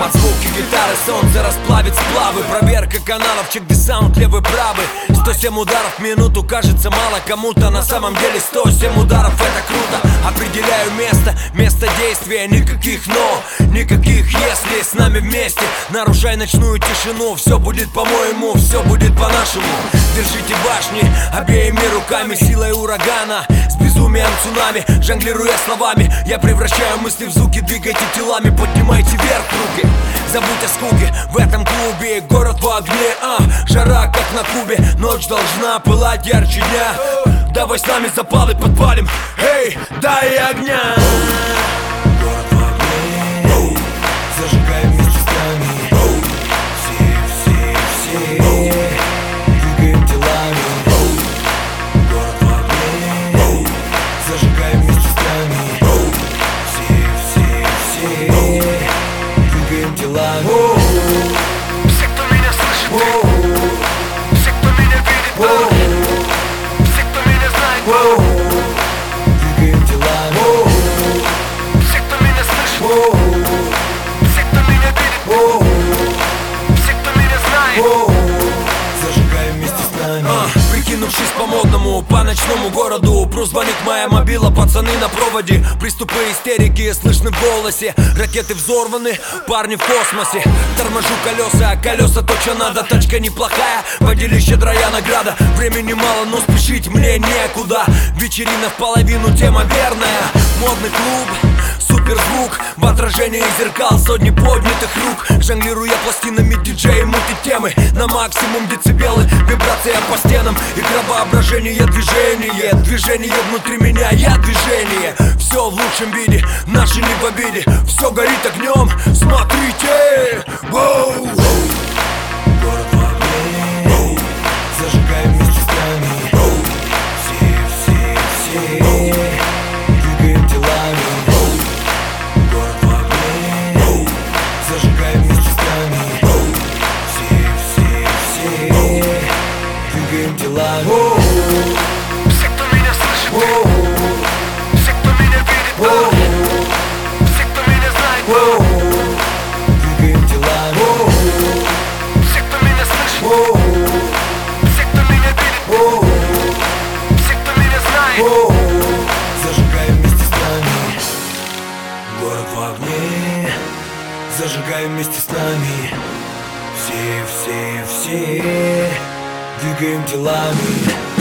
Под звуки гитары солнце расплавит сплавы. Проверка каналов, чек-десаунт, левый правый. 107 ударов в минуту кажется мало кому-то. На самом деле 107 ударов это круто. Определяю место действия. Никаких но, никаких если. С нами вместе, нарушай ночную тишину. Все будет по-моему, все будет по-нашему. Держите башни обеими руками. Силой урагана, с безумием цунами. Жонглируя словами, я превращаю мысли в звуки. Двигайте телами, поднимайте вверх руки. Забудь о скуке в этом клубе. Город в огне, жара как на Кубе. Ночь должна пылать ярче дня. Давай с нами запалы подпалим. Эй, дай огня. Город в огне, зажигай вместе с нами. Все двигаем телами. Город в огне, зажигай вместе с нами. Все двигаем телами. Все, кто меня слышит, все, кто меня видит, все, кто меня знает, Двигаем телами. все, кто меня слышит, все, кто меня видит, все, кто меня знает. Зажигаем вместе с нами. Прикинувшись по-модному, по ночному городу. Звонит моя мобила, пацаны на проводе. Приступы истерики слышны в голосе. Ракеты взорваны, парни в космосе. Торможу колеса, колеса то, что надо. Тачка неплохая, водили щедрая награда. Времени мало, но спешить мне некуда. Вечерина в половину, тема верная. Модный клуб, суперзвук. В отражении зеркал сотни поднятых рук. Жонглируя пластинами, диджеи мутит темы. На максимум децибелы, вибрация по стенам. Игра воображения, движение. Движение внутри меня, я движение. Все в лучшем виде, наши не в обиде. Все горит огнем, смотрите. Воу. Город в огне, зажигаем вместе с нами. Все двигаем телами. Город в огне, зажигаем вместе с нами. Все двигаем телами. Все, кто меня слышит, все, кто меня видит, все, кто меня знает, Двигаем телами. все, кто меня слышит, все, кто меня видит, все, кто меня знает. Зажигаем вместе с нами. Город в огне, зажигаем вместе с нами. Все двигаем телами.